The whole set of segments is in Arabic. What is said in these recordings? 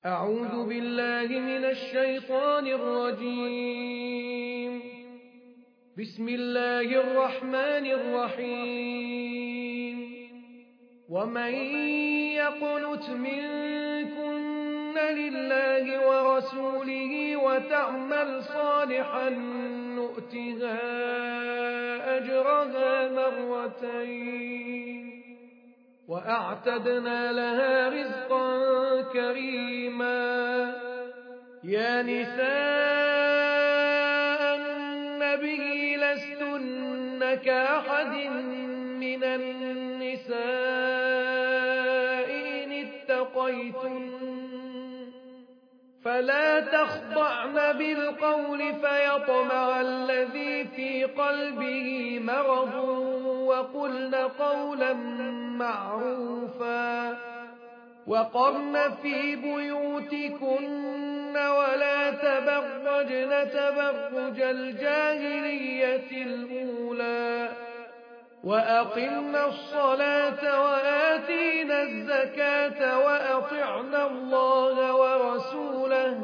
أعوذ بالله من الشيطان الرجيم. بسم الله الرحمن الرحيم. ومن يقنت منكن لله ورسوله وتعمل صالحا نؤتها أجرها مرتين وأعتدنا لها رزقا كريما. يا نساء النبي لستن كأحد من النساء إن اتقيتن فلا تخضعن بالقول فيطمع الذي في قلبه مرض وقلن قولا معروفا وقرن في بيوتكن ولا تبرجن تبرج الجاهلية الأولى وأقمنا الصلاة وآتينا الزكاة وأطعنا الله ورسوله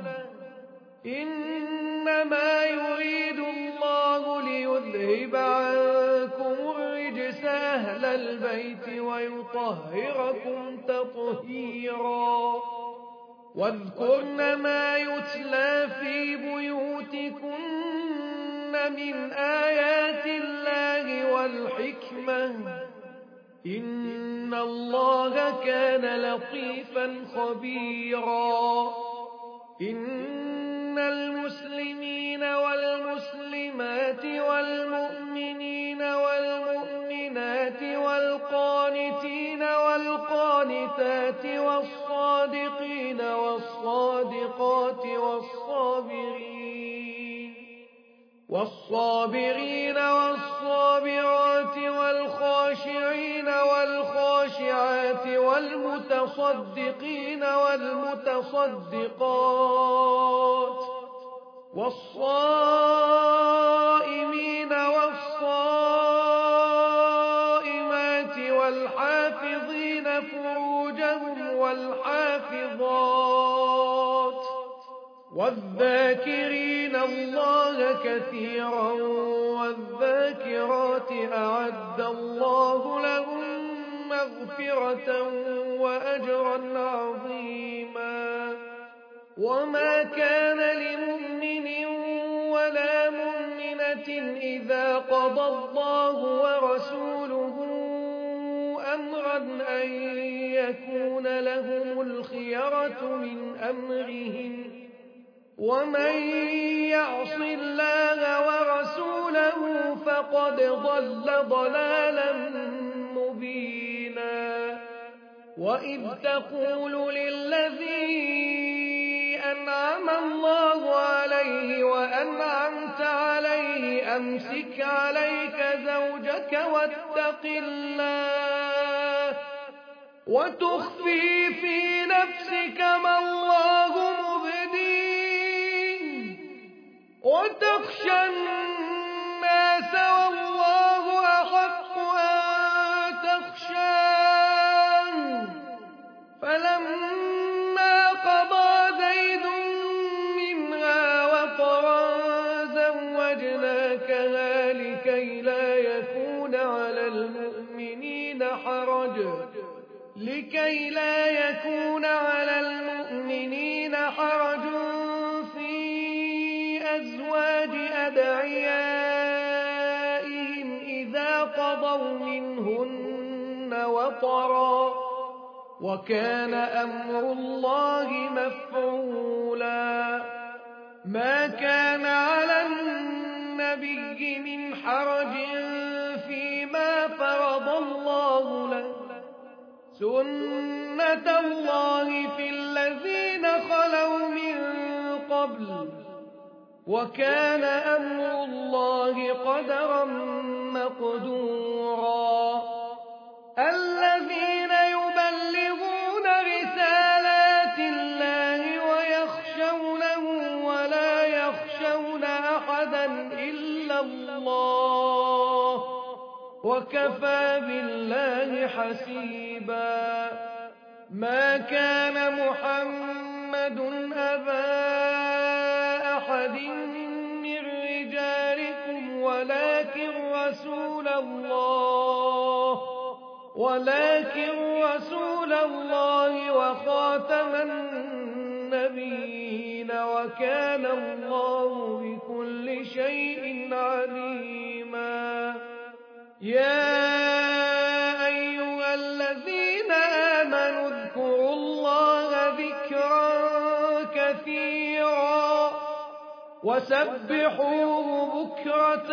إنما يريد الله ليذهب عنكم الرجس أهل البيت ويطهركم تطهيرا. واذكرن ما يتلى في بيوتكن من آيات الله والحكمة إن الله كان لطيفا خبيرا. إن المسلمين والمسلمات والمؤمنين والمؤمنات والقانتين والقانتات والصادقين والصادقات والصابرين والصابرات والخاشعين والخاشعات والمتصدقين والمتصدقات والصائمين والصائمات والحافظين فروجهم والحافظات والذاكرين الله كثيرا والذاكرات أعد الله لهم مغفرة وأجرا عظيما. وما كان لمؤمن ولا مؤمنة إذا قضى الله ورسوله أمرا أن يكون لهم الخيرة من أمرهم ومن يعص الله ورسوله فقد ضل ضلالا مبينا. وإذ تقول للذي أنعم الله عليه وأنعمت عليه أمسك عليك زوجك واتق الله وتخفي في نفسك ما الله مبديه وتخشى الناس والله أحق أن تخشاه فلما قضى زيد منها وطرا زوجناكها لكي لا يكون على المؤمنين حرج في أزواج أدعيائهم إذا قضوا منهن وطرا وكان أمر الله مفعولا. ما كان على النبي من حرج فيما فرض الله له سنة الله في الذين خلوا من قبل وكان أمر الله قدرا مقدورا. الذين يبلغون رسالات الله ويخشونه ولا يخشون أحدا إلا الله وكفى بالله حسيبا. ما كان محمد محمد أبا أحد من رجالكم ولكن رسول الله وخاتم النبيين وكان الله بكل شيء عليما. يا أيها الذين آمنوا اذكروا الله ذكرا كثيرا وسبحوه بكرة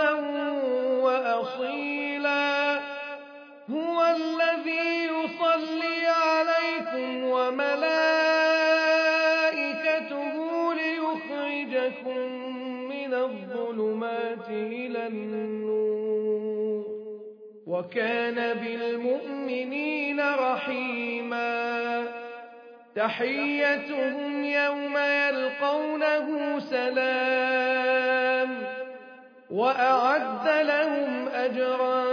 وأصيلا. هو الذي يصلي عليكم وملائكته ليخرجكم من الظلمات إلى النور وكان بالمؤمنين رحيما. تحيتهم يوم يلقونه سلام وأعد لهم أجرا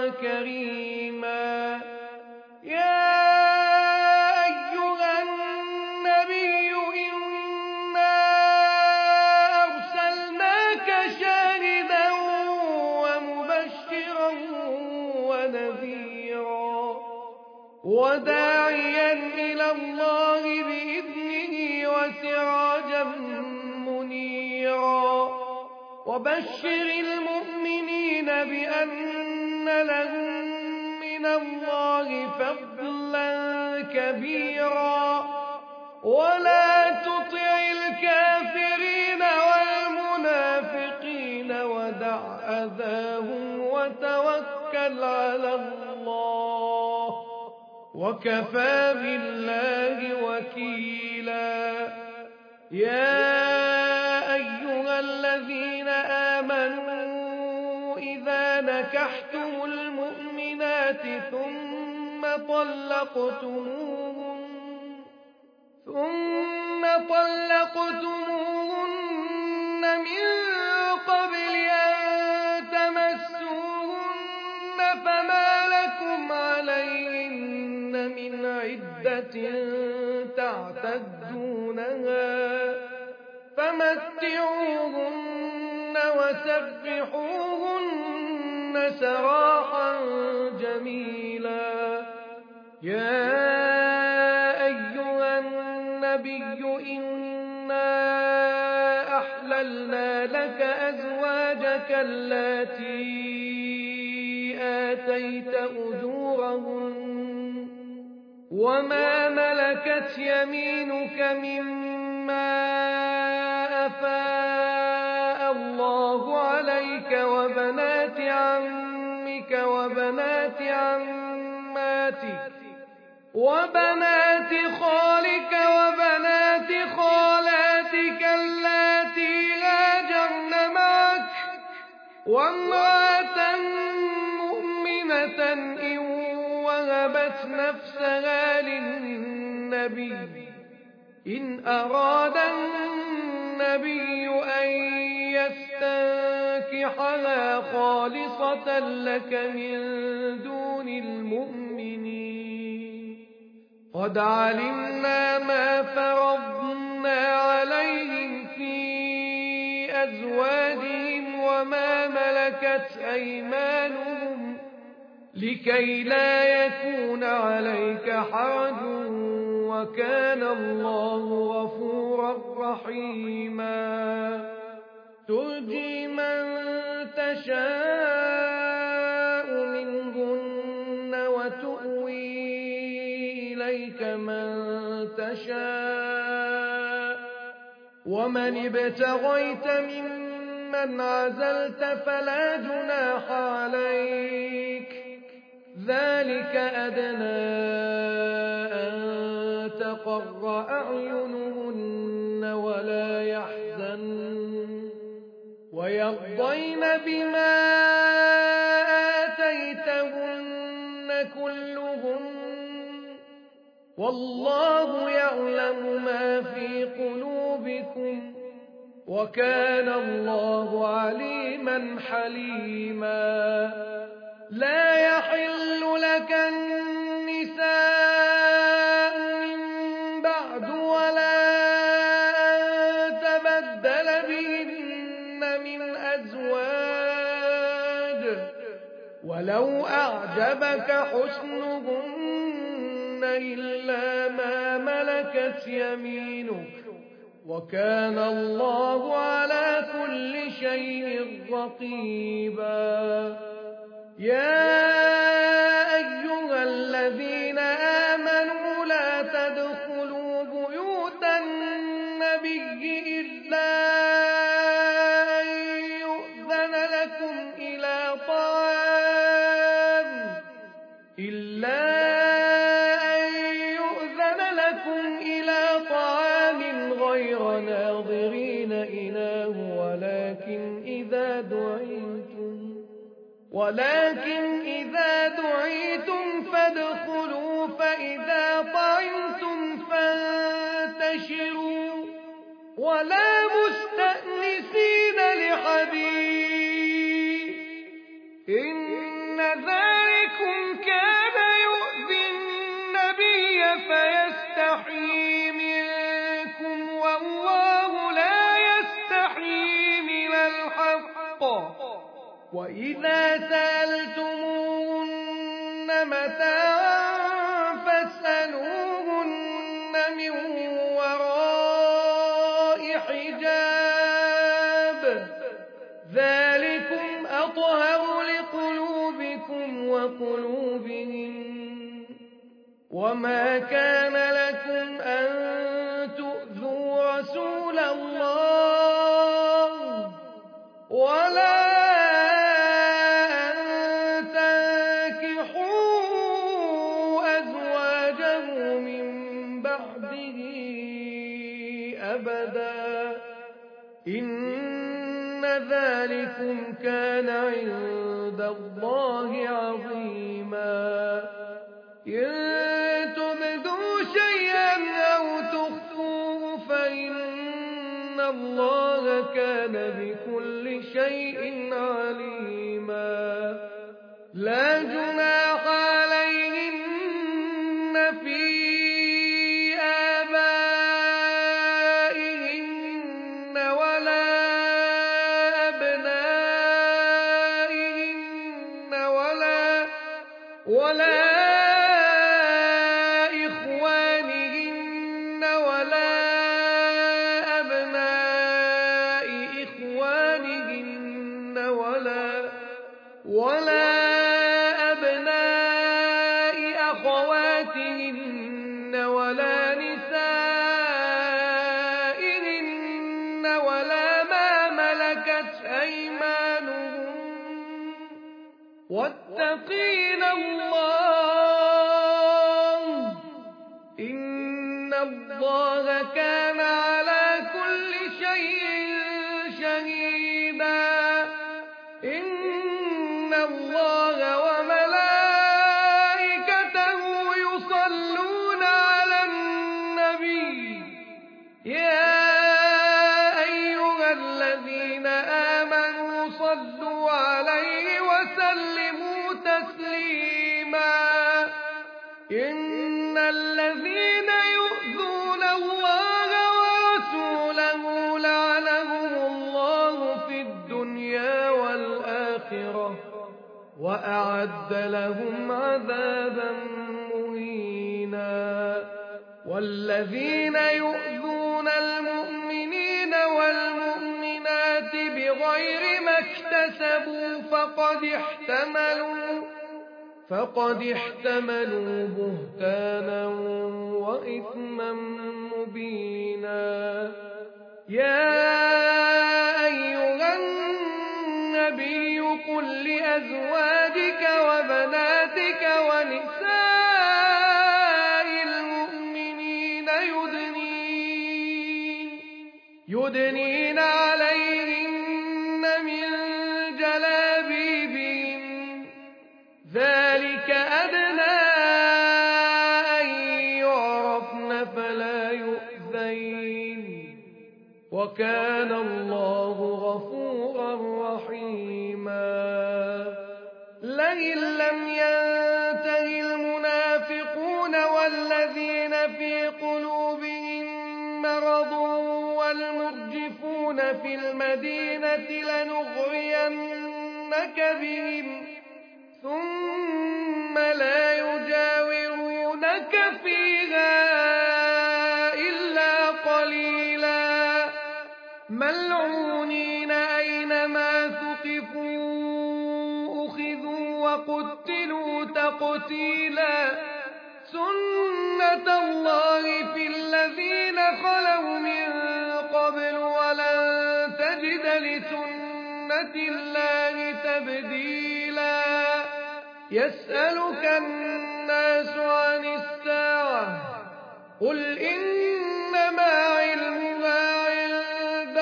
كريما. يا أيها النبي إنا أرسلناك شاهدا ومبشرا ونذيرا وداعيا إلى الله بإذنه وسراجا منيرا. وبشر المؤمنين بأن لهم من الله فضلا كبيرا ولا تطع الكافرين والمنافقين ودع أذاهم وتوكل على الله وكفى بالله وكيلا. يا أيها الذين آمنوا إذا نكحتم المؤمنات ثم طلقتموهن من قبل أن تمسوهن فما لكم عليهن من عدة تعتدونها فمتعوهن وسرحوهن سراحا جميلا. يا أيها النبي إنا أحللنا لك أزواجك اللاتي آتيت أجورهن وما ملكت يمينك مما أفاء الله عليك وبنات عمك وبنات عماتك وبنات خالك وبنات خالاتك اللاتي هاجرن معك وامرأة مؤمنة إن وهبت نفسها للنبي إن أراد النبي أن يستنكحها خالصة لك من دون المؤمنين قد علمنا ما فرضنا عليهم في أزواجهم وما ملكت أيمانهم لكي لا يكون عليك حرج وكان الله غفورا رحيما. ترجي من تشاء منهن وتؤوي إليك من تشاء ومن ابتغيت ممن عزلت فلا جناح عليك ذلك أدنى أن تقر أعينهن ولا يحزن ويرضين بما آتيتهن كلهن والله يعلم ما في قلوبكم وكان الله عليما حليما. لا يحل لك النساء من بعد ولا أزواج ولو أعجبك حسنهن إلا ما ملكت يمينك وكان الله على كل شيء رقيبا يا أيها الذين آمنوا لا تدخلوا بيوت النبي إلا أن يؤذن لكم إلى طعام غير ناظرين إناه ولكن إذا دعيتم فادخلوا فإذا طعمتم فانتشروا ولا مستأنسين لحديث إن ذلكم كان يؤذي النبي فيستحيي منكم والله لا يستحيي من الحق وإذا سألتموهن متاعا فاسألوهن من وراء حجاب ذلكم أطهر لقلوبكم وقلوبهم وما كان لكم أن تؤذوا رسول الله ولا إن ذلكم كان عند الله عظيما إن تبدوا شيئا أو تخفوه فإن الله كان بكل شيء عليما لا جناح عليهن في ولا إخوانهن ولا أبناء إخوانهن ولا أبناء أخواتهن ولا نسائهن ولا ما ملكت أيمانهن واتقين الله إن الله كان على كل شيء شهيدا إن الله وملائكته يصلون على النبي يا أيها الذين آمنوا صلوا عليه وسلموا تسليما إن الذين يؤذون الله ورسوله لعنهم الله في الدنيا والآخرة وأعد لهم عذابا مهينا والذين يؤذون المؤمنين والمؤمنات بغير ما اكتسبوا فقد احتملوا بهتانا وإثما مبينا يا أيها النبي قل لأزواجك وبناتك ونساء المؤمنين يدنين عليهن من جلابيبهن ذلك أدنى أن يعرفن فلا يؤذين وكان الله غفورا رحيما لئن لم ينته المنافقون والذين في قلوبهم مرض والمرجفون في المدينة لنغرينك بهم ثم لا يجاورونك فيها إلا قليلا ملعونين أينما ثقفوا أخذوا وقتلوا تقتيلا سنة الله في الذين خلوا من قبل ولن تجد لسنة الله تبديلا يسألك الناس عن الساعة قل إنما علمها عند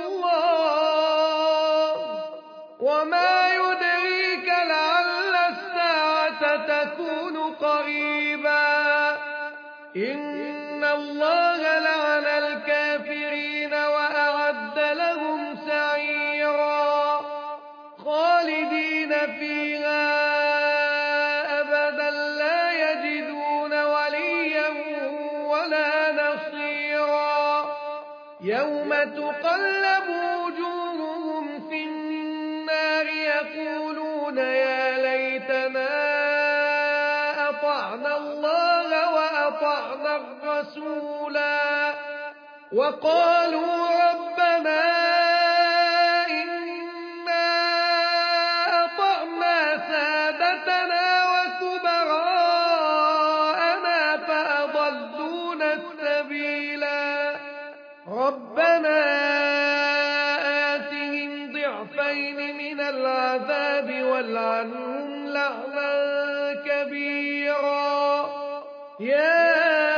الله وما يدريك لعل الساعة تكون قريبا إن الله لعن الكافرين وأعد لهم سعيرا خالدين فيها أبدا لا يجدون وليا ولا نصيرا يوم تقلب وجوههم في النار يقولون يا ليتنا أطعنا الله وأطعنا الرسولا وقالوا ربنا إنا أطعنا سادتنا وكبراءنا فأضلونا السبيلا ربنا آتهم ضعفين من العذاب والعنهم لعنا كبيرا يا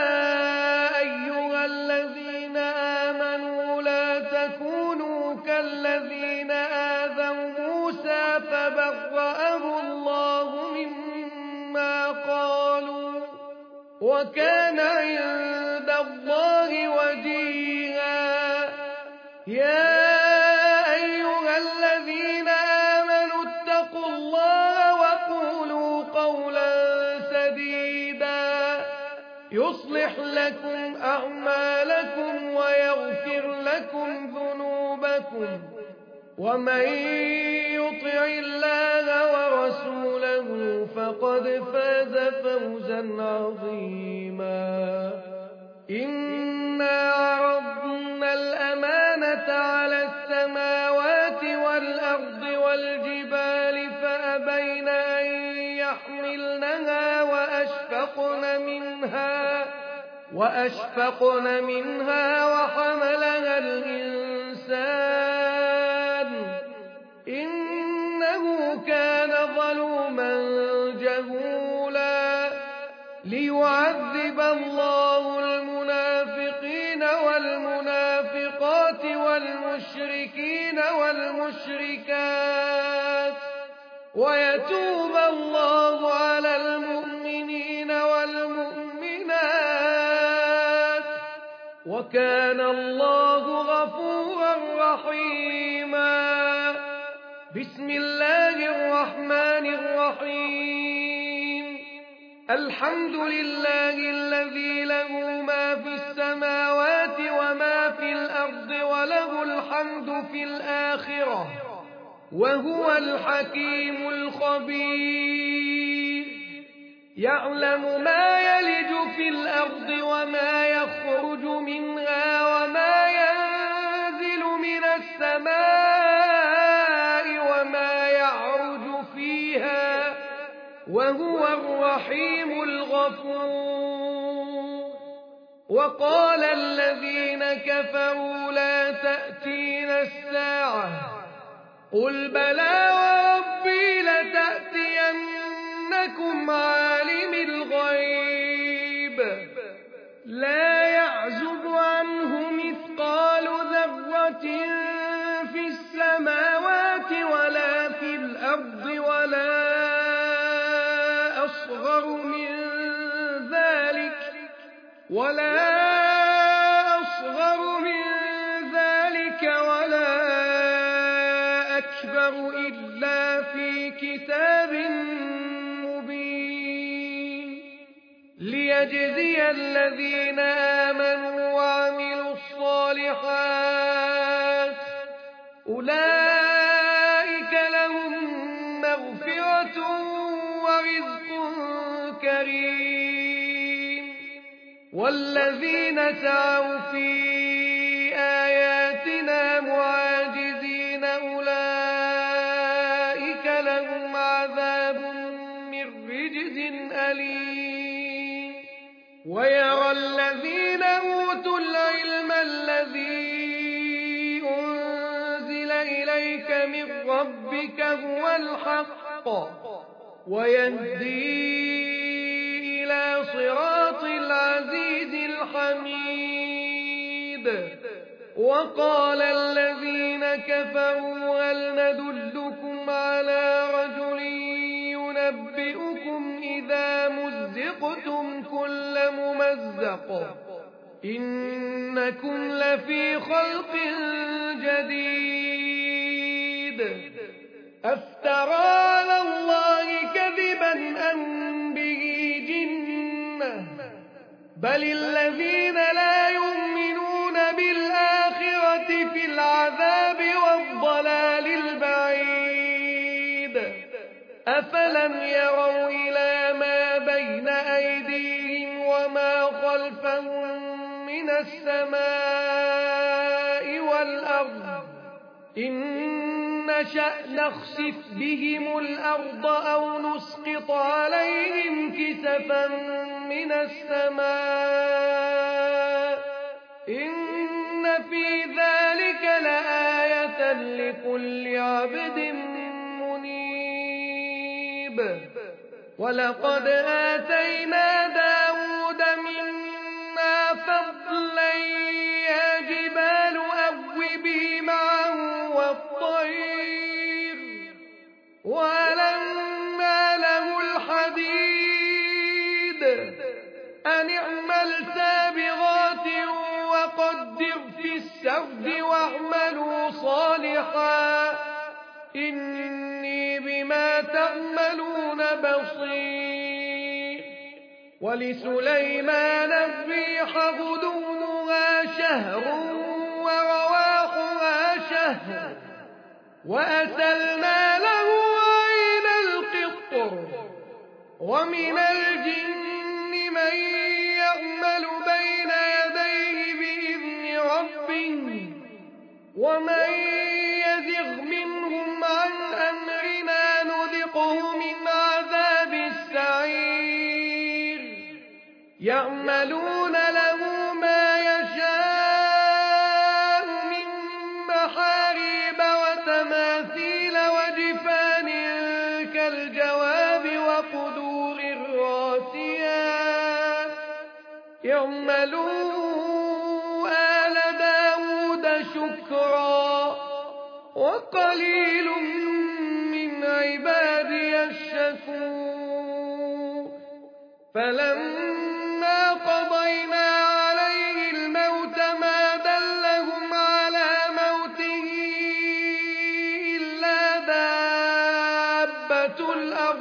أيها الذين آمنوا لا تكونوا كالذين آذوا موسى فبرأه الله مما قالوا وكان عند الله وجيها يا أيها الذين آمنوا اتقوا الله وقولوا قولا سديدا يصلح لكم أعمالكم ويغفر لكم ذنوبكم ومن يطع الله ورسوله فقد فاز فوزا عظيما إنا عرضنا الأمانة على السماوات والأرض والجبال فأبين أن يحملنها وأشفقن منها وحملها الإنسان إنه كان ظلوما جهولا ليعذب الله المنافقين والمنافقات والمشركين والمشركات ويتوب الله على المؤمنين والمؤمنات وكان الله غفورا رحيما بسم الله الرحمن الرحيم الحمد لله الذي له ما في السماوات وما في الأرض وله الحمد في الآخرة وهو الحكيم الخبير يعلم ما يلج في الأرض وما يخرج منها وما ينزل من السماء وما يعرج فيها وهو الرحيم الغفور وقال الذين كفروا لا تأتينا الساعة قل بلى وربي لتأتينكم عالم الغيب لا يعزب عنه مثقال ذرة في السماوات ولا في الأرض ولا أصغر من ذلك ولا أكبر إلا في كتاب مبين ليجزي الذين آمنوا وعملوا الصالحات أولئك لهم مغفرة ورزق كريم والذين سعوا في آياتنا معاجزين أولئك لهم عذاب من رجز أليم ويرى الذين أوتوا العلم الذي أنزل إليك من ربك هو الحق ويهدي إلى صراط العزيز الحميد وقال الذين كفروا هل ندلكم على رجل ينبئكم إذا مزقتم كل ممزق إنكم لفي خلق جديد أفترى على الله كذبا أم به جنة بل الذين لا يؤمنون بالآخرة في العذاب والضلال البعيد أفلم يروا إلى ما بين أيديهم وما خلفهم من السماء والأرض إن نشأ نخسف بهم الأرض أو نسقط عليهم كسفا من السماء إن في ذلك لآية لكل عبد منيب ولقد آتينا داود منا فضلا يا جبال أوبي معه والطير وألنا له الحديد أن اعمل سابغات وقدر في السرد واعملوا صالحا إني بما تعملون بصير ولسليمان الريح غدوها شهر ورواحها شهر وأسلنا له عين القطر ومن الجن من يعمل بين يديه بإذن ربه ومن يزغ منهم عن أمرنا نذقه من عذاب السعير يعملون له ما يشاء من محاريب وتماثيل وجفان كالجواب وقدور الراسيات اعملوا آل داود شكرا وقليل من عبادي الشكور فلما قضينا عليه الموت ما دلهم على موته إلا دابة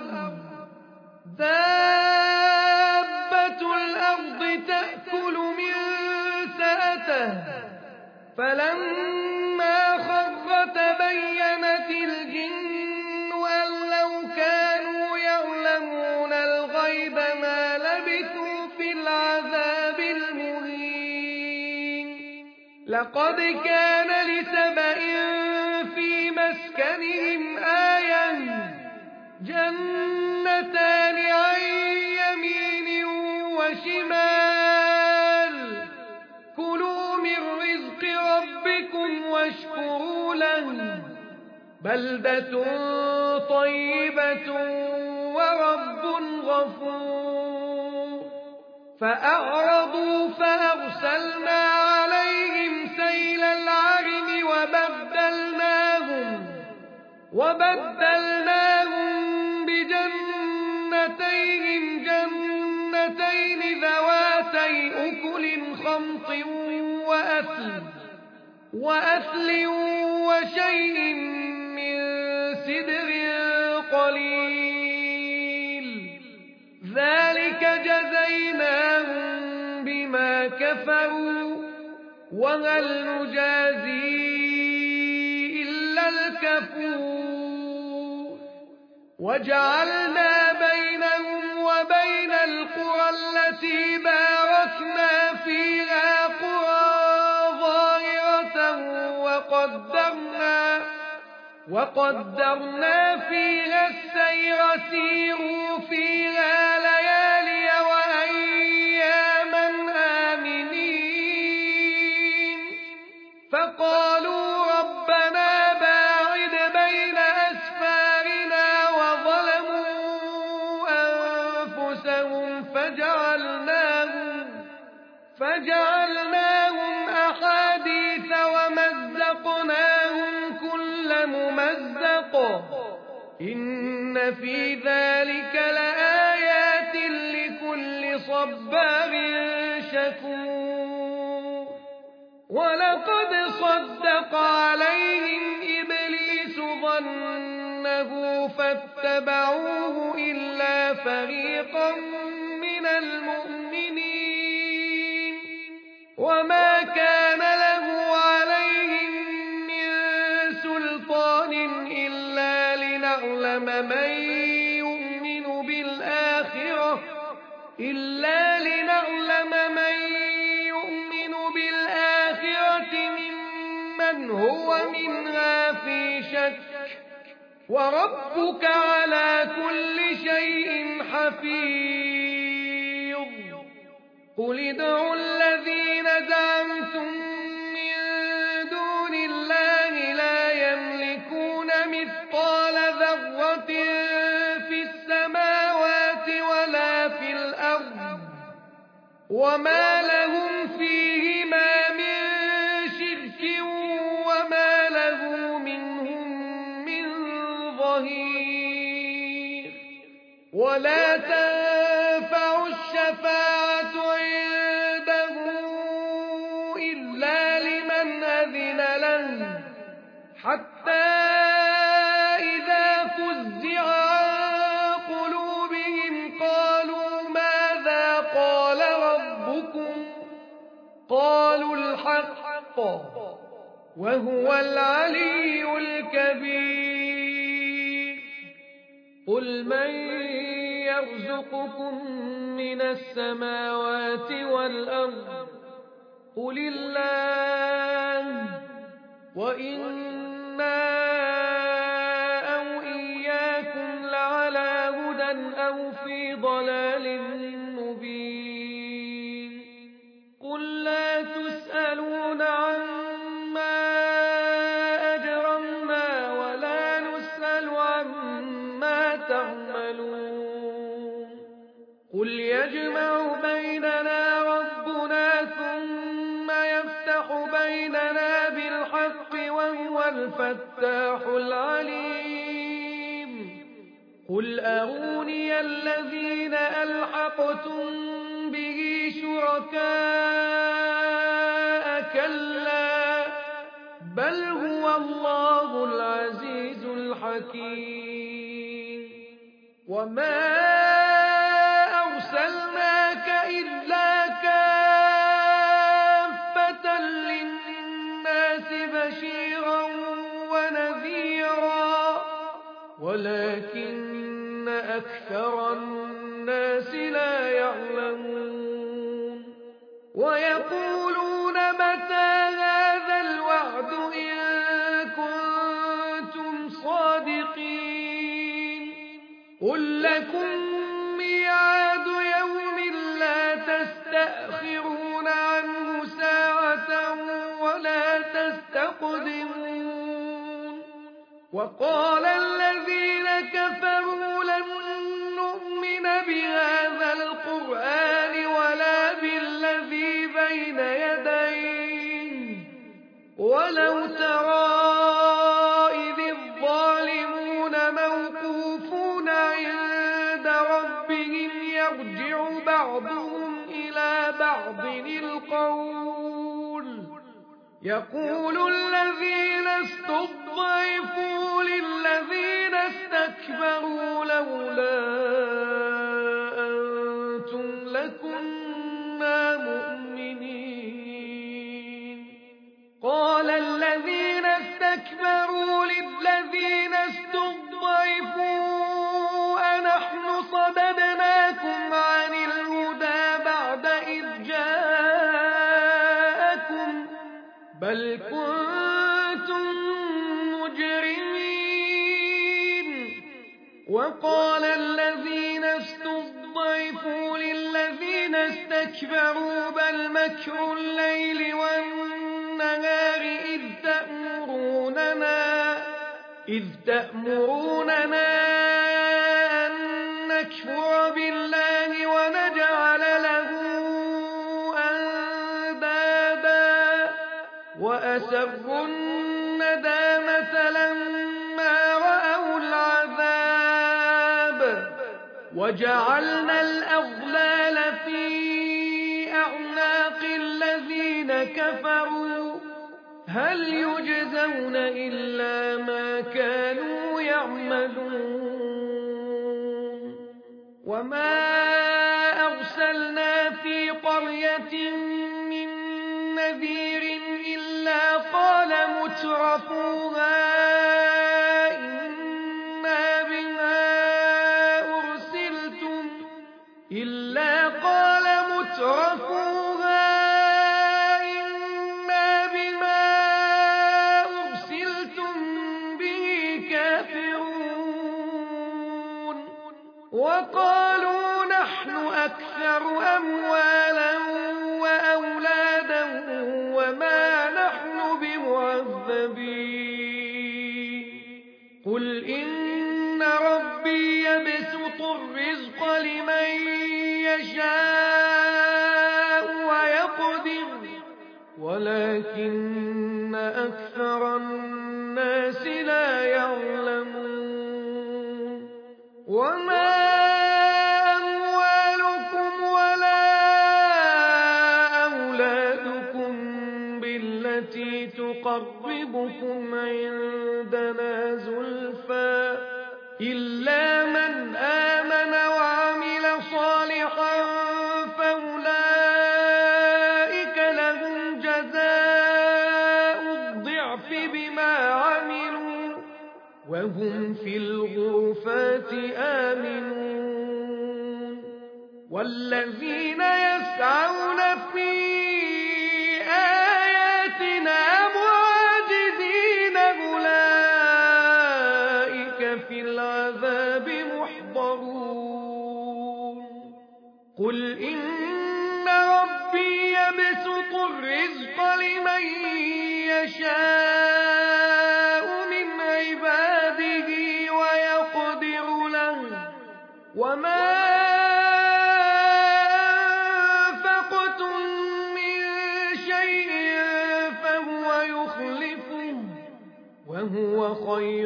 الأرض تأكل من سأته فلما خر تبينت الجن أن لو كانوا يعلمون الغيب ما لبثوا في العذاب المهين لقد كان لسبإ في مسكنهم آية جنتان عن يمين وشمال كلوا من رزق ربكم واشكروا له بلدة طيبة ورب غفور فأعرضوا فأرسلنا عليهم سيل العرم وبدلناهم بجنتين ذواتي أكل خمط وأثل وشيء من سدر قليل ذلك جزيناهم بما كفروا وهل نجازي الكفور وجعلنا بينهم وبين القرى التي باركنا فيها قرى ظاهرة وقدرنا فيها السير سيروا فيها ليالي وأياما آمنين فقالوا ربنا باعد بين أسفارنا وظلموا أنفسهم فجعلناهم أحاديث ومزقناهم كل ممزق إن في ذلك لآيات لكل صبار شكور ولقد صدق عليهم إبليس ظنه فاتبعوه إلا فريقا من المؤمنين وما كان له عليهم من سلطان إلا لنعلم من يؤمن بالآخرة ممن هو منها في شك وربك على كل شيء حفيظ قل ادعوا الذين زعمتم من دون الله لا يملكون مثقال ذرة في السماوات ولا في الأرض وما لهم فيهما من شرك وما له منهم من ظهير ولا تنفع الشفاعة عنده إلا لمن أذن له حتى إذا فزع عن قلوبهم قالوا ماذا قال ربكم قالوا الحق وهو العلي الكبير قل من يرزقكم من السماوات والأرض قل الله وإنا أو إياكم لعلى هدى أو في ضلال مبين قل لا تسألون عما أجرمنا ولا نسأل عما تعملون قل يجمع بيننا ربنا ثم يفتح بيننا بالحق وهو الفتاح العليم قل أروني الذين ألحقتم به شركاء كلا بل هو الله العزيز الحكيم وما أرسلناك إلا كافة للناس بشيرا ونذيرا ولكن أكثر الناس لا يعلمون ويقولون متى هذا الوعد إن كنتم صادقين قل لكم ميعاد يوم لا تستأخرون عنه ساعة ولا تستقدمون وقال الذين كفروا لن نؤمن بهذا القرآن ولا بالذي بين يديه ولو ترى إذ الظالمون موقوفون عند ربهم يرجع بعضهم إلى بعض القول يقول الذين استضعفوا للذين استكبروا لولا أنتم لكنا مؤمنين قال الذين استكبروا للذين بل كنتم مجرمين. وقال الذين استضعفوا للذين استكبروا بل مكر الليل والنهار إذ تأمروننا أن نكفر بالله ونجعل له أندادا وأسروا الندامة لما رأوا العذاب وجعلنا الأغلال في أعناق الذين كفروا هل يجزون إلا ما كانوا يعملون. وما أرسلنا في قرية من نذير إلا قال مترفوها إنا بما أرسلتم به كافرون. وقالوا نحن أكثر أموالا وأولادا وما نحن بمعذبين. قل إن ربي يبسط الرزق لمن يشاء ويقدر ولكن أكثر الناس لا يعلمون. وما أموالكم ولا أولادكم بالتي تقربكم عندنا زلفى إلا من آمن وعمل صالحا فأولئك لهم جزاء الضعف بما عملوا وهم في الغرفات آمنون. والذين يسعون في آياتنا معاجزين أولئك في العذاب محضرون. قل إن ربي يبسط الرزق لمن يشاء من عباده ويقدر له وما أنفقتم من شيء فهو يخلفه وهو خير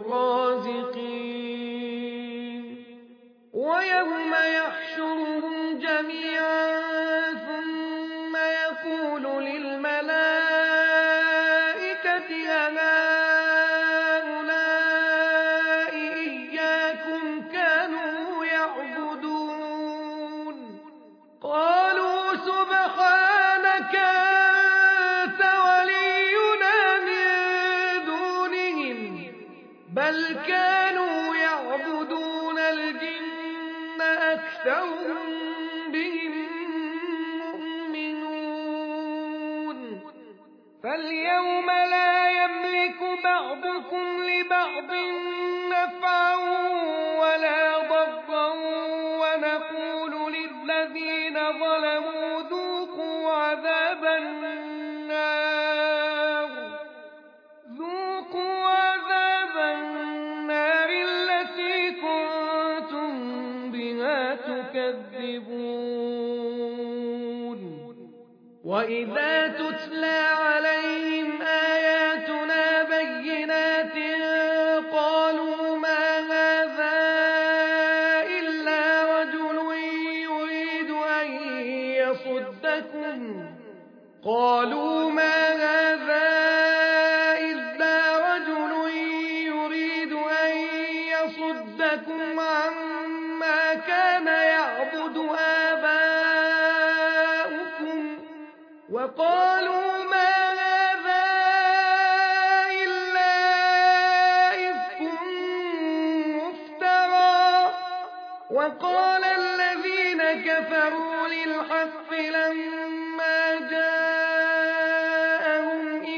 الرازقين. ويوم يحشرهم جميعا ثم يقول للملائكة أهؤلاء إياكم كانوا يعبدون قالوا سبحانك أنت ولينا من دونهم بل كانوا يعبدون الجن أكثرهم بهم مؤمنون. فاليوم لا يملك بعضكم لبعض نفعا ولا ضرا ونقول للذين ظلموا ذوقوا عذاب النار التي كنتم بها تكذبون. وإذا تتلى عليهم آياتنا بينات قالوا ما هذا إلا رجل يريد أن يصدكم عما كان يعبد آباؤكم وقالوا ما هذا إلا إفك مفترى. وقال الذين كفروا للحق لما جاءهم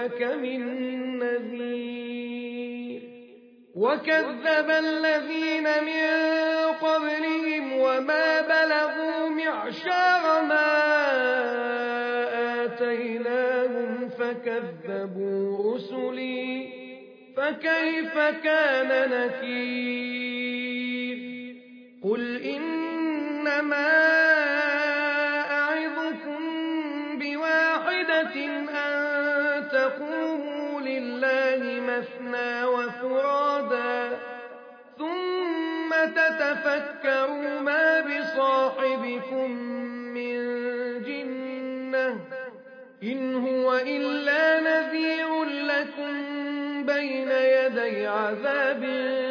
لك من نذير وكذب الذين من قبلهم وما بلغوا معشار ما آتيناهم فكذبوا رسلي فكيف كان نكير قل إنما أعظكم بواحدة أن تقوموا لله مثنى وفرادا ثم تتفكروا ما بصاحبكم من جنة إن هو إلا نذير لكم بين يدي عذاب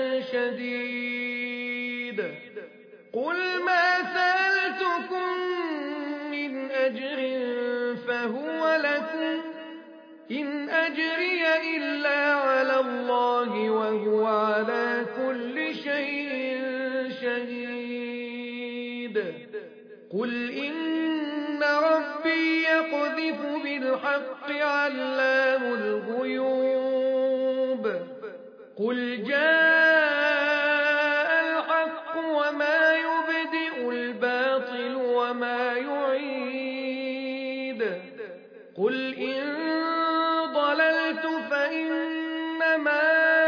شديد قل ما سألتكم من أجر فهو لكم إن أجري إلا على الله وهو على كل شيء شهيد قل إن ربي يقذف بالحق علام الغيوب قل جاء الحق وما يبدئ الباطل وما يعيد قل إن ضللت فإنما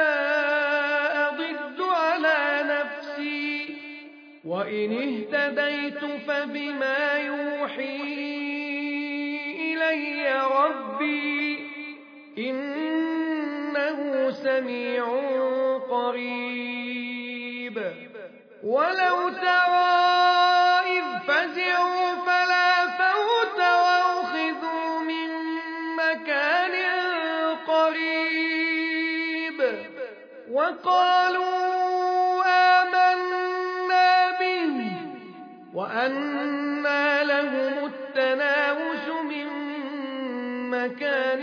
أضل على نفسي وإن اهتديت فبما يوحي إلي ربي إنه سميع قريب ولو ترى إذ فزعوا فلا فوت وأخذوا من مكان قريب وقالوا آمنا به وأنى لهم التناوش من مكان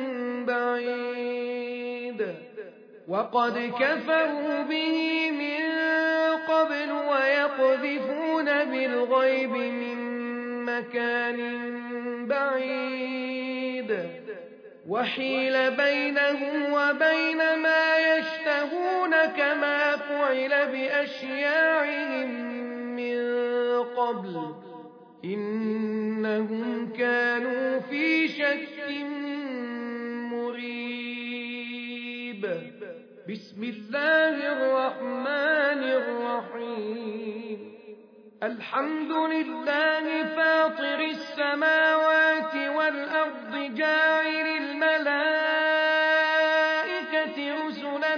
بعيد وقد كفروا به من قبل ويقذفون بالغيب من مكان بعيد وحيل بينهم وبين ما يشتهون كما فعل بأشياعهم من قبل إنهم كانوا في شك مريب بسم الله الرحمن الرحيم الحمد لله فاطر السماوات والأرض جاعل الملائكة رسلا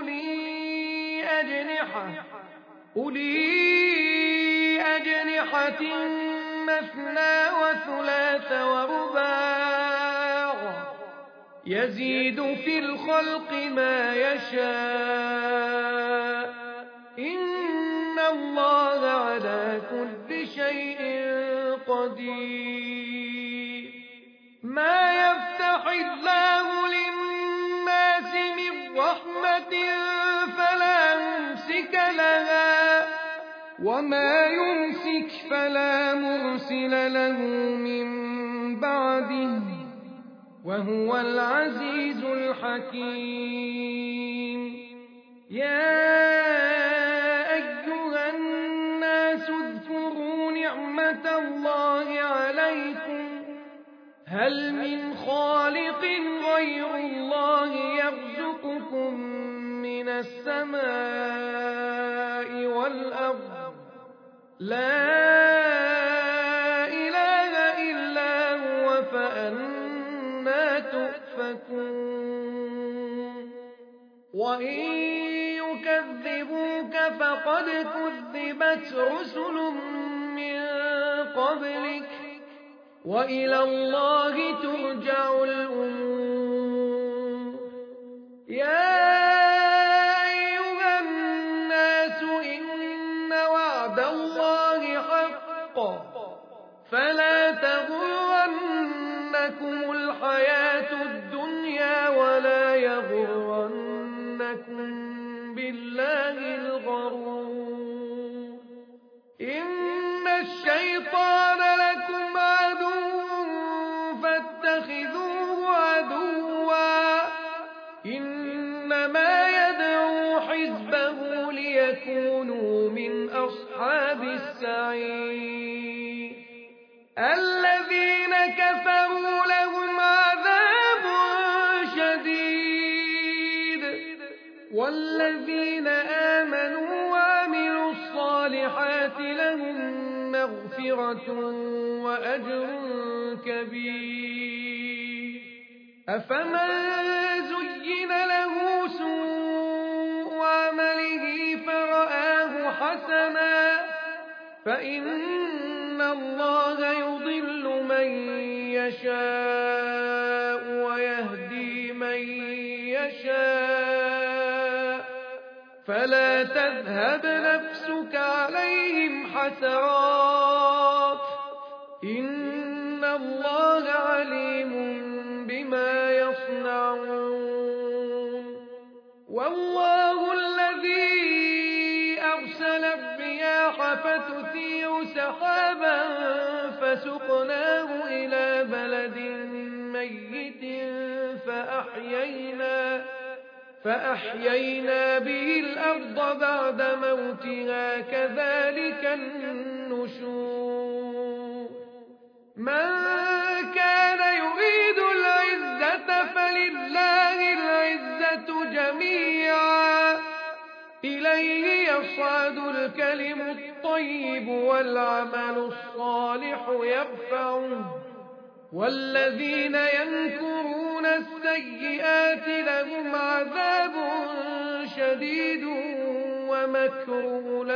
أولي أجنحة مثنى وثلاث ورباع يزيد في الخلق ما يشاء إن الله على كل شيء قدير ما يفتح الله للناس من رحمة فلا ممسك لها وما يمسك فلا مرسل له من بعده وهو العزيز الحكيم يا أيها الناس اذكروا نعمة الله عليكم هل من خالق غير الله يرزقكم من السماء والأرض لا إله إلا هو فأنى تؤفكون وإن يكذبوك فقد كذبت رسل من قبلك وإلى الله ترجع الأمور يا أيها الناس إن وعد الله حق فلا تغرنكم الحياة الدنيا ولا يغرنكم بالله الغرور إن الشيطان لكم عدو فاتخذوه عدوا الذين كفروا لهم عذاب شديد والذين آمنوا وعملوا الصالحات لهم مغفرة وأجر كبير أفمن زين له سوء عمله فرآه حسنا فإن الله يضل من يشاء ويهدي من يشاء فلا تذهب نفسك عليهم حسرات إن الله عليم بما يصنعون والله الذي أرسل الرياح فتثير سحابا فسقناه إلى بلد ميت فأحيينا به الأرض بعد موتها كذلك النشور من كان يريد العزة فلله العزة جميعا إليه يصعد الكلم الطيب والعمل الصالح يرفعه والذين ينكرون السيئات لهم عذاب شديد ومكر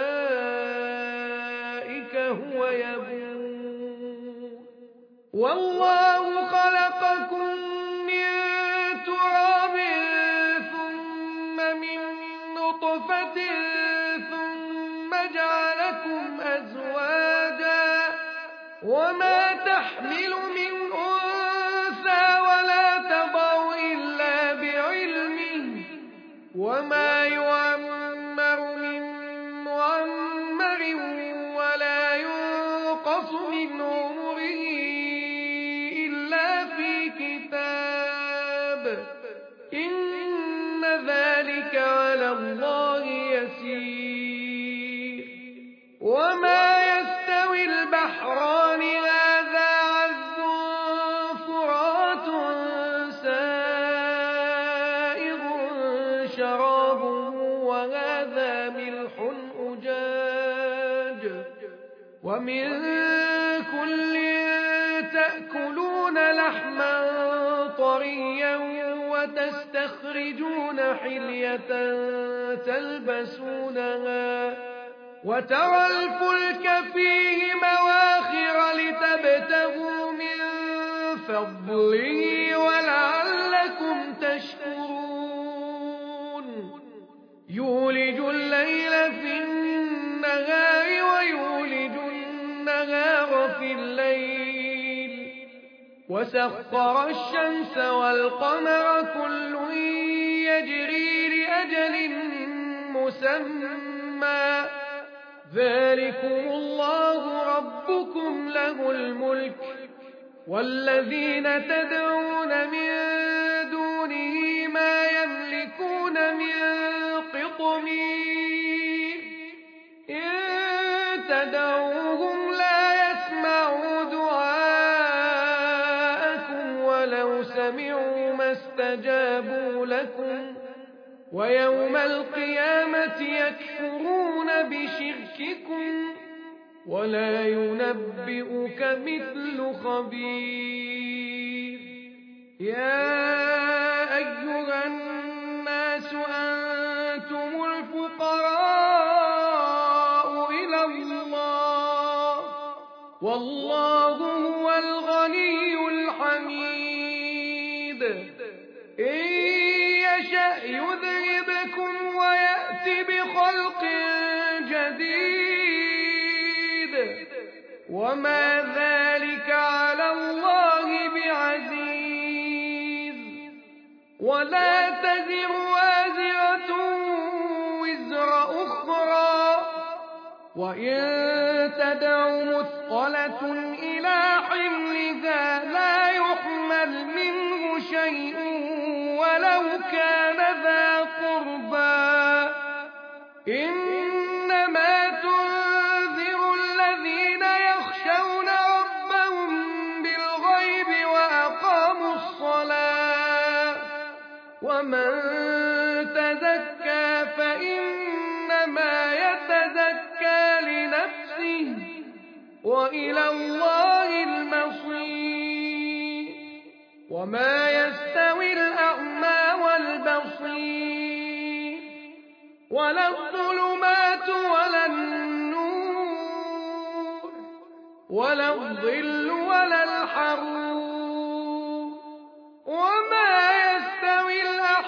أولئك هو يبور والله خلقكم من تراب ثم من نطفة ثم جعلكم أزواجا وما تحمل من أنثى ولا تضع إلا بعلمه وما يعمر من معمر ولا ينقص من عمره إلا في كتاب إن ذلك على الله يسير وما يستوي البحران هذا عذب فرات سائغ شرابه وهذا ملح أجاج ومن كل تأكلون لحما طريا وتستخرجون حلية تلبسونها وترى الفلك فيه مواخر لتبتغوا من فضله ولعلكم تشكرون يولج الليل في النهار ويولج النهار في الليل وسخر الشمس والقمر كل يجري لأجل مسمى ذلكم الله ربكم له الملك والذين تدعون من دونه ما يملكون من قطمير إن تدعوهم لا يسمعوا دعاءكم ولو سمعوا ما استجابوا لكم ويوم القيامة يكفرون بشرككم ولا ينبئك مثل خبير يا أيها الناس أنتم الفقراء إلى الله والله هو الغني الحميد إن يشأ يذهبكم ويأتي بخلق جديد وما ذلك على الله بعزيز ولا تزر وازرة وزر أخرى وإن تدع مثقلة إلى حملها لا يحمل منه شيء ولو كان ذا قربى إنما تنذر الذين يخشون ربهم ومن تزكى فإنما يتزكى لنفسه وإلى الله المصير وما يستوي الأعمى والبصير ولا الظلمات ولا النور ولا الظل ولا الحرور وما يستوي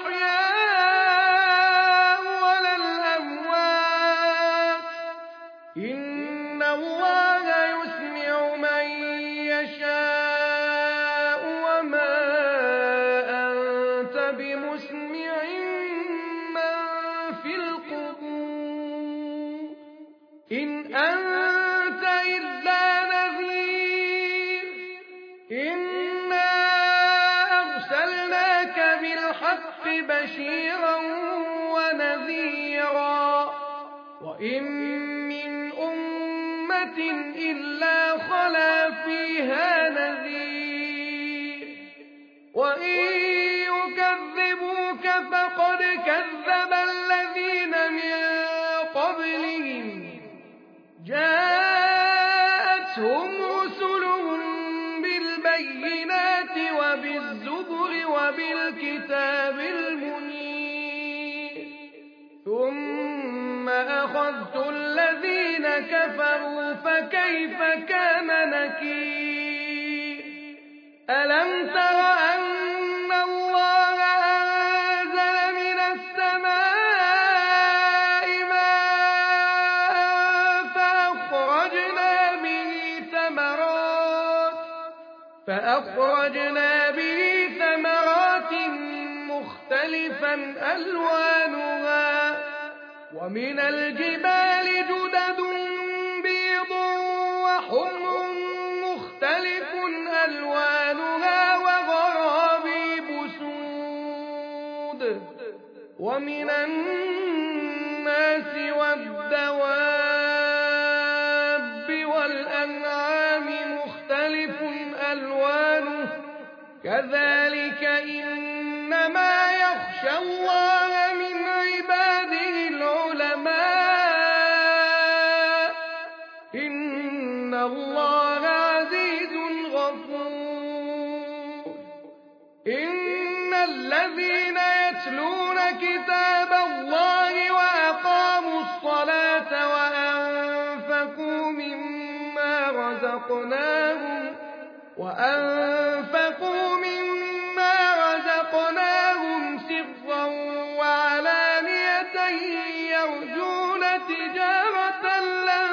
الأحياء ولا الأموات إن الله يسمع من يشاء وما أنت بمسمع من في القبور إن أنت إلا نذير إنا أرسلناك بالحق بشيرا ونذيرا وإن من أمة إلا خلا فيها نذير وإن يكذبوك فقد كذب الذين من قبلهم جاءتهم رسلهم بالبينات وبالزبر وبالكتاب المنير ثم أخذت الذين كفروا فكيف كان نكير ألم تر أن الله أنزل من السماء ماء فأخرجنا به ثمرات مختلفا ألوانها ومن الجبال جدد بيض وحمر مختلف ألوانها وغرابيب سود ومن الناس والدواب والأنعام مختلف ألوانه كذلك إنما يخشى الله من عباده العلماء إن الله عزيز غفور إن الذين يتلون كتاب الله وأقاموا الصلاة وأنفقوا مما رزقناهم سرا وعلانية يرجون تجارة لن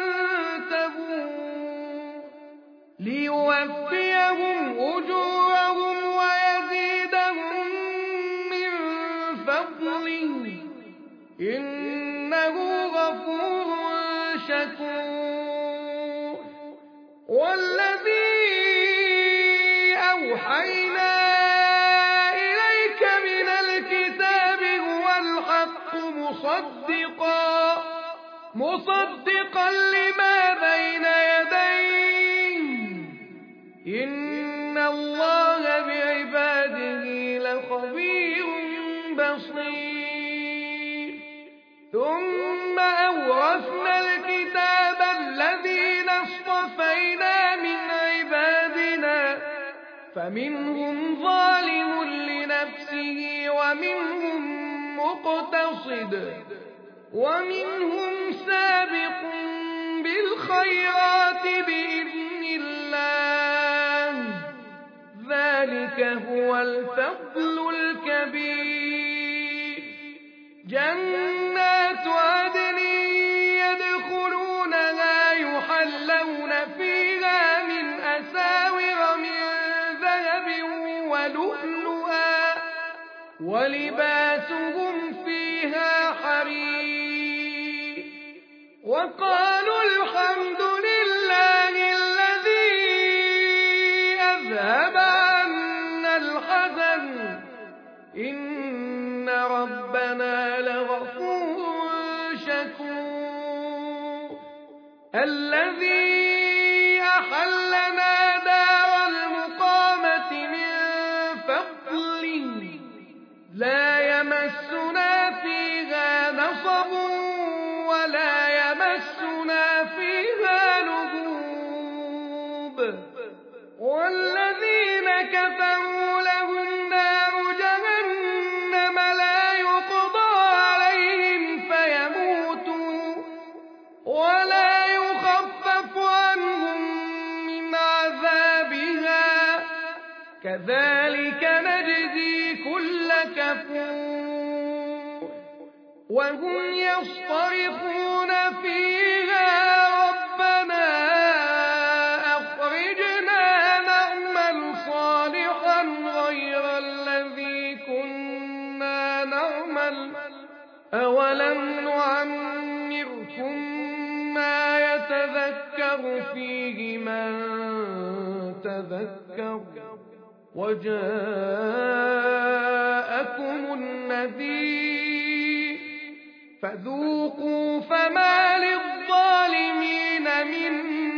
تبور ليوفيهم أجورهم ويزيدهم من فضله إنه غفور شكور والذي أوحينا إليك من الكتاب هو الحق مصدقا لما بين يديه إن الله بعباده لخبير بصير ثم أورثنا الكتاب الذين اصطفينا من عبادنا فمنهم ظالم لنفسه ومنهم مقتصد ومنهم سابق بالخيرات بإذن الله ذلك هو الفضل الكبير جنات عدن يدخلونها يحلون فيها من أساور من ذهب ولؤلؤا ولباسهم فيها حرير وقالوا الحمد لله الذي أذهب عنا الحزن إن ربنا لغفور شكور الذي أحلنا دار المقامة من فضله لا والذين كفروا لهم نار جهنم لا يقضى عليهم فيموتوا ولا يخفف عنهم من عذابها كذلك نجزي كل كفور وهم يصطرخون فيها ربنا أخرجنا نعمل صالحا غير الذي كنا نعمل أولم نعمركم ما يتذكر فيه من تذكر وجاءكم النذير فذوقوا فما للظالمين من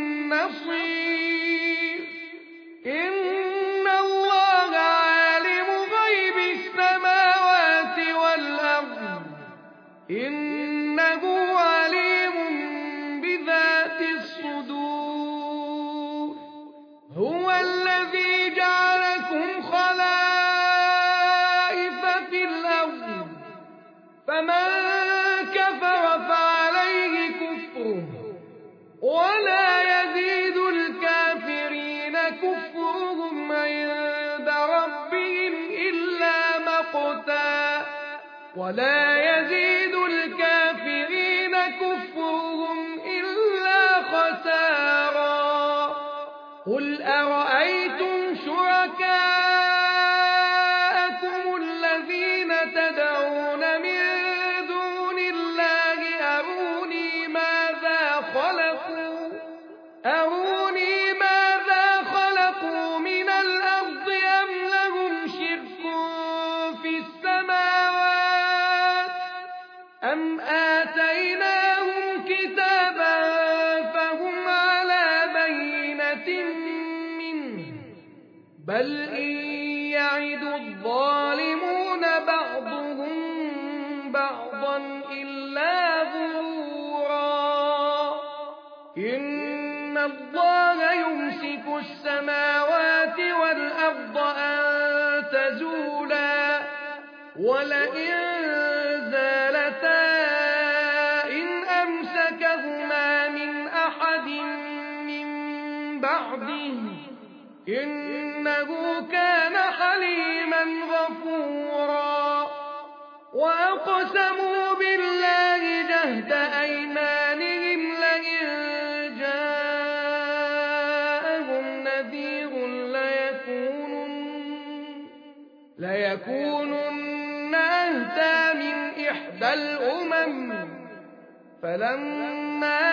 نصير إن الله عالم غيب السماوات والأرض إنه عليم بذات الصدور هو الذي جعلكم خلائف في الأرض فمن كفر فعليه كفره ولا يزيد الكافرين كفرهم عند ربهم إلا مقتا ولا يزيد الكافرين كفرهم إلا خسارا قل أرأيتم شركاءكم الذين تدعون من دون الله أروني ماذا خلقوا من الأرض أم لهم شرك في السماوات أم آتيناهم كتابا فهم على بينة منه بل إن يعد الظالمون بعضهم بعضا إلا غرورا إن الله يمسك السماوات والأرض أن تزولا ولئن زالتا إن أمسكهما من أحد من بعده إنه كان حليما غفورا وأقسموا بالله جهد أيمانهم لئن جاءهم نذير ليكونن أهدى من إحدى الأمم فلما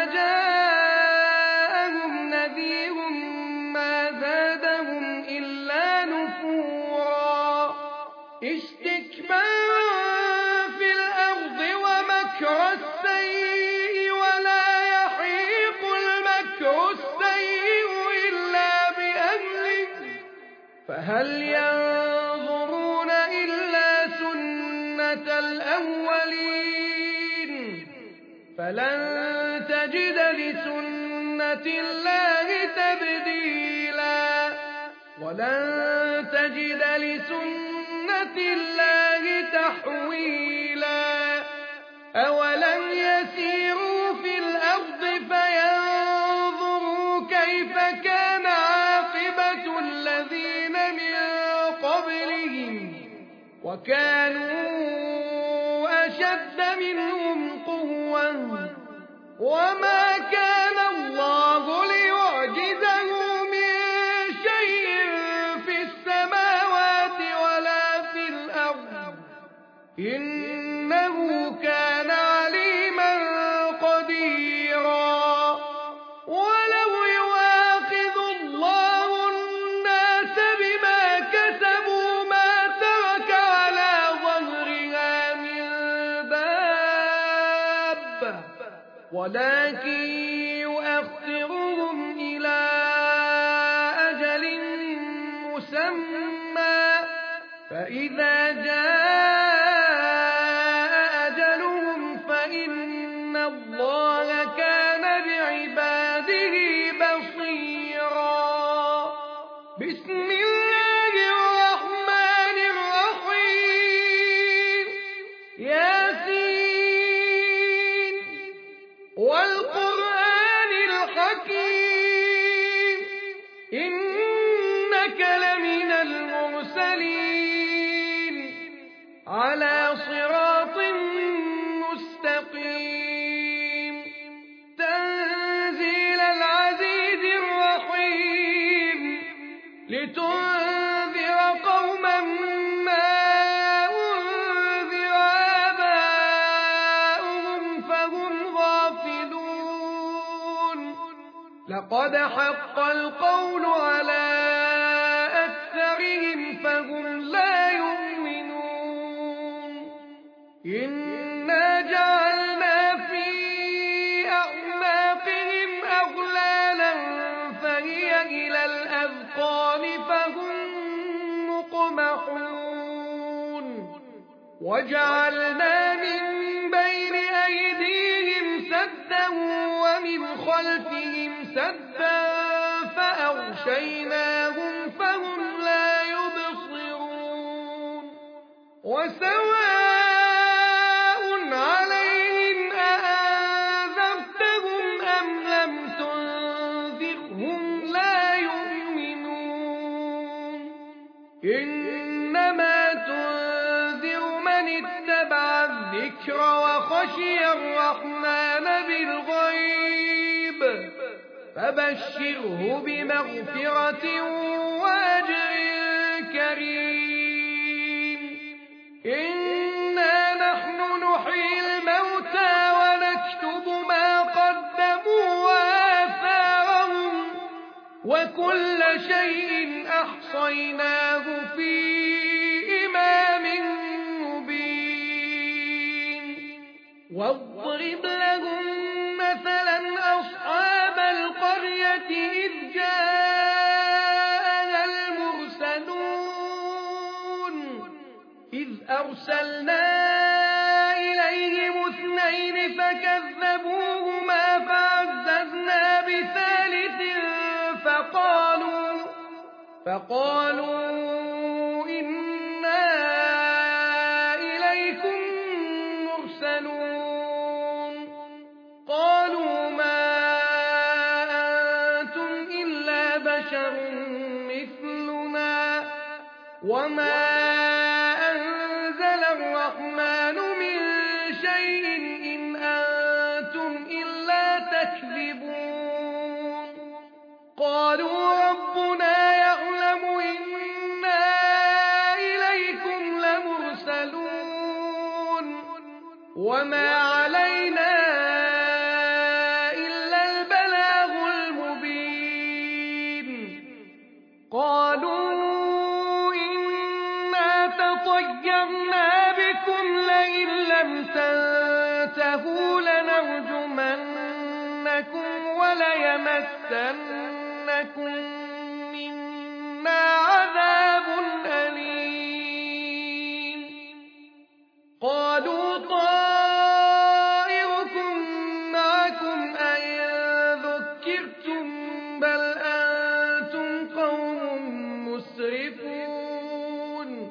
جاءهم نذير ما زادهم إلا نفورا استكبارا في الأرض ومكر السيء ولا يحيق المكر السيء إلا بأهله فهل ينظرون إلا سنة الأولين فلن تجد لسنة الله تبديلا ولن تجد لسنة الله تحويلا أولم يسيروا في الأرض فينظروا كيف كان عاقبة الذين من قبلهم وكانوا أشد منهم قوة وما كان الله ليعجزه من شيء في السماوات ولا في الأرض إنه كان عليما قديرا ولو يؤاخذ الله الناس بما كسبوا ما ترك على ظهرها من دابة ولكن يؤخرهم إلى أجل مسمى فإذا جاء أجلهم فإن الله كان بعباده بصيرا بسم الله الرحمن الرحيم ياسين والقرآن الحكيم إنك لمن المرسلين على صراط مستقيم تنزيل العزيز الرحيم لتنذر قوما ما أنذر آباؤهم فهم غافلون لقد حق القول على أكثرهم فهم لا يؤمنون إنا جعلنا في أعناقهم أغلالا فهي إلى الأذقان فهم مقمحون وجعلنا من بين أيديهم سدا ومن خلفهم سدا فأغشيناهم فهم لا يبصرون وسواء عليهم أأنذرتهم أم لم تنذرهم لا يؤمنون إنما تنذر من اتبع الذكر وخشي الرحمن بالغيب فبشره بمغفرة وأجر كريم إنا نحن نحيي الموتى ونكتب ما قدموا وآثارهم وكل شيء أحصيناه في إمام مبين واضرب لهم مثلا أصحاب القرية إذ جاءها المرسلون إذ أرسلنا إليهم اثنين فكذبوهما فعززنا بثالث فقالوا إنا إليكم مرسلون قالوا ما أنتم إلا بشر مثلنا وما أنزل الرحمن من شيء إن أنتم إلا تكذبون قالوا ربنا يعلم إنا إليكم لمرسلون وما علينا إلا البلاغ المبين قالوا إنا تطيرنا بكم لئن لم تنتهوا لنرجمنكم وليمسنكم منا عذاب أليم قالوا طائركم معكم أئن ذكرتم بل أنتم قوم مسرفون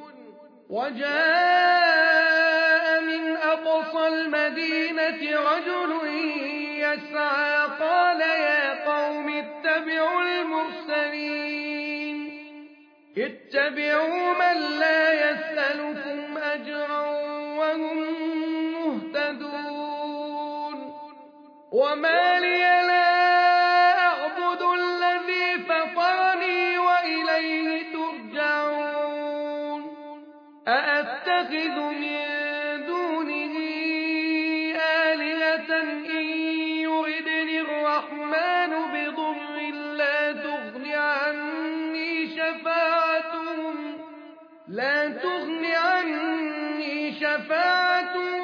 وجاء من أقصى المدينة رجل يسعى قال يا قوم اتبعوا المرسلين اتبعوا من لا يسألكم أجرا وهم مهتدون وما لي لا أعبد الذي فطرني وإليه ترجعون أأتخذ من دونه آلهة إن يردني الرحمن بضر لا تغن عني شفاعتهم